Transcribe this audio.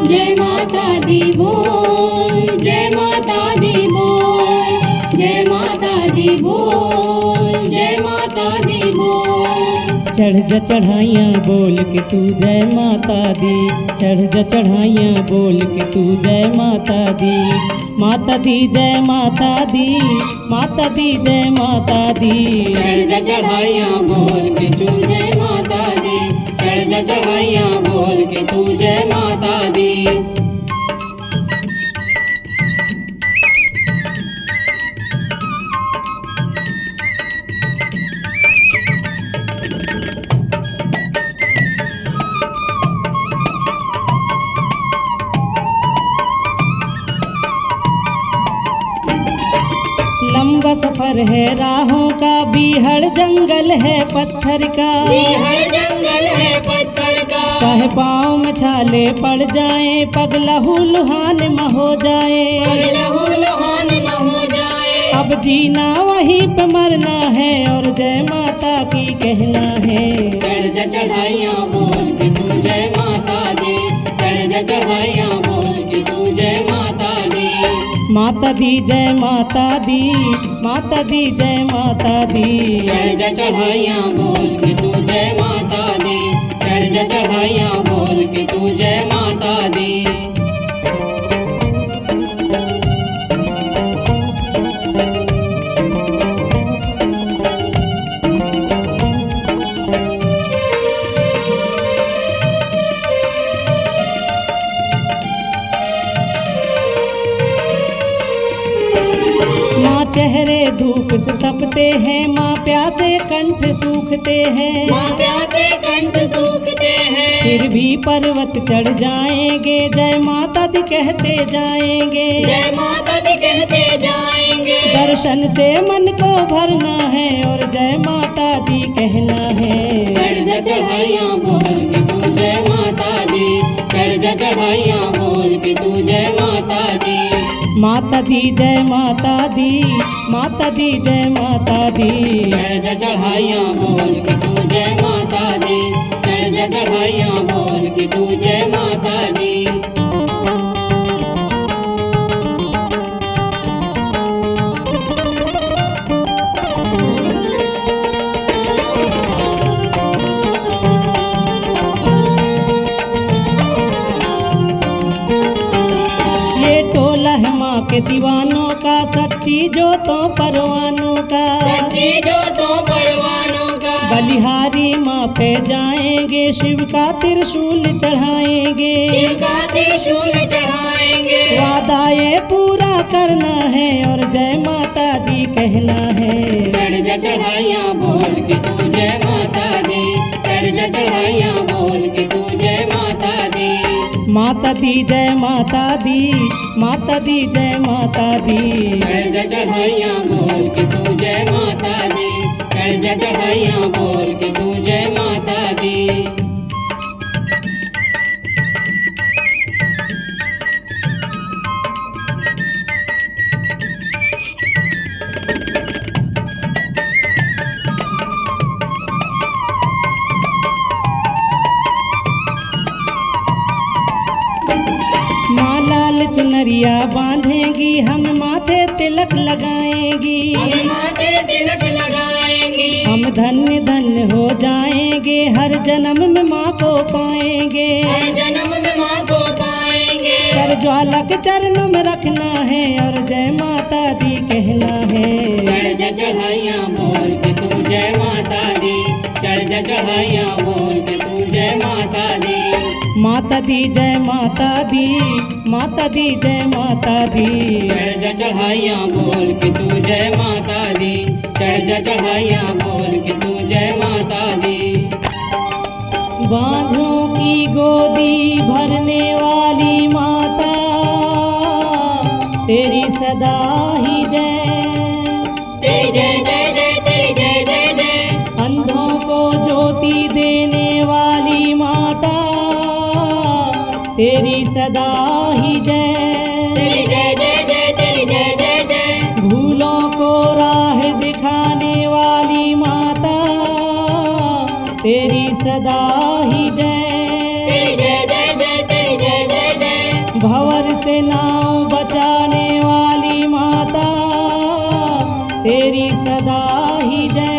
जय माता दी बोल, जय माता दी बोल, जय माता दी बोल, जय माता दी बोल। चढ़ जा चढ़ाइयाँ बोल के तू जय माता दी, चढ़ जा चढ़ाइयाँ बोल के तू जय माता दी। माता दी जय माता दी, माता दी जय माता दी। चढ़ जा चढ़ाइयाँ बोल के तू जय माता दी, चढ़ जा चढ़ाइयाँ बोल के तू जय माता दी। लंबा सफर है राहों का, बीहड़ जंगल है पत्थर का, बीहड़ जंगल है पत्थर का। चाहे पाँव में छाले पड़ जाएं, पग लहू लुहान में हो जाए। लहू लुहान न हो जाए। अब जीना वहीं पे मरना है और जय माता की कहना है। चढ़ जा चढ़ाइयाँ बोल के तू जय माता दी, चढ़ जा चढ़ाइयाँ बोल के तू जय माता दी। माता दी जय माता दी, माता दी जय माता दी। चढ़ जा चढ़ाइयाँ बोल के तू जय माता दी, चढ़ जा चढ़ाइयाँ बोल के तू जय माता दी। माँ चेहरे धूप से तपते हैं, माँ प्यासे कंठ सूखते हैं। माँ प्यासे कंठ सूखते हैं। फिर भी पर्वत चढ़ जाएंगे, जय माता दी कहते जाएंगे। जय माता दी कहते जाएंगे। दर्शन से मन को भरना है और जय माता दी कहना है। चढ़ जा चढ़ाइयाँ बोल के तू जय माता दी, चढ़ जा चढ़ाइयाँ बोल के तू जय माता दी। माता दी जय माता दी, माता दी जय माता दी। चढ़ जा चढ़ाइयाँ बोल के तू जय माता दी, चढ़ जा चढ़ाइयाँ बोल के तू जय माता दी। ये टोला है माँ के दीवानों का, सच्ची जोतों परवानों का। सच्ची जोतों परवानों का। बलिहारी माँ पे जाएंगे, शिव का त्रिशूल चढ़ाएंगे। शिव का त्रिशूल चढ़ाएंगे। वादा ये पूरा करना है और जय माता दी कहना है। चढ़ जा चढ़ाइयाँ बोल के तू जय माता दी, चढ़ जा चढ़ाइयाँ बोल के तू जय माता दी। माता दी जय माता दी, माता दी जय माता दी। चढ़ जा चढ़ाइयाँ बोल के तू जय माता दी, चढ़ जा चढ़ाइयाँ बोल के तू जय माता दी। माँ लाल चुनरिया बांधेंगी, हम माथे तिलक लगाएंगी। हम माथे तिलक लगाएंगे। हम धन्य धन्य हो जाएंगे, हर जन्म में माँ को पाएंगे। हर जन्म में माँ को पाएंगे। कर ज्वाला के चरणों में रखना है और जय माता दी कहना है। चढ़ जा चढ़ाइयाँ बोल के तू जय माता दी, चढ़ जा चढ़ाइयाँ बोल के तू जय माता दी। माता दी जय माता दी, माता दी जय माता दी। चढ़ जा चढ़ाइयाँ बोल के तू जय माता दी, चढ़ जा चढ़ाइयाँ बोल के तू जय माता दी। बाँझों की गोदी भरने वाली माता, तेरी सदा ही जय। तेरी जय जय जय, तेरी जय जय जय। अंधों को ज्योति देने वाली माता, तेरी सदा ही जय। तेरी जय जय जय, तेरी जय जय जय। भूलों को राह दिखाने वाली माता, तेरी सदा ही जय। तेरी जय जय जय, तेरी जय जय जय। जय